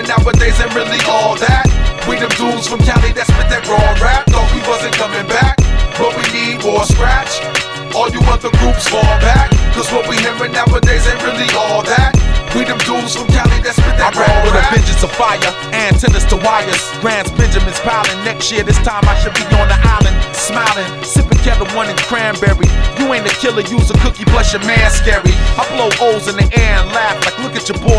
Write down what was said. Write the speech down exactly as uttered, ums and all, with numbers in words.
nowadays ain't really all that. We them dudes from Cali that spit that raw rap. Thought we wasn't coming back, but we need more scratch. All you other groups fall back, cause what we hearing nowadays ain't really all that. We them dudes from Cali that spit that raw rap. With a vengeance of fire, antennas to wires. Grants Benjamin's piling. Next year this time I should be on the island, smiling, sipping Kettle One and cranberry. You ain't a killer, use a cookie plus your man scary. I blow O's in the air and laugh like look at your boy.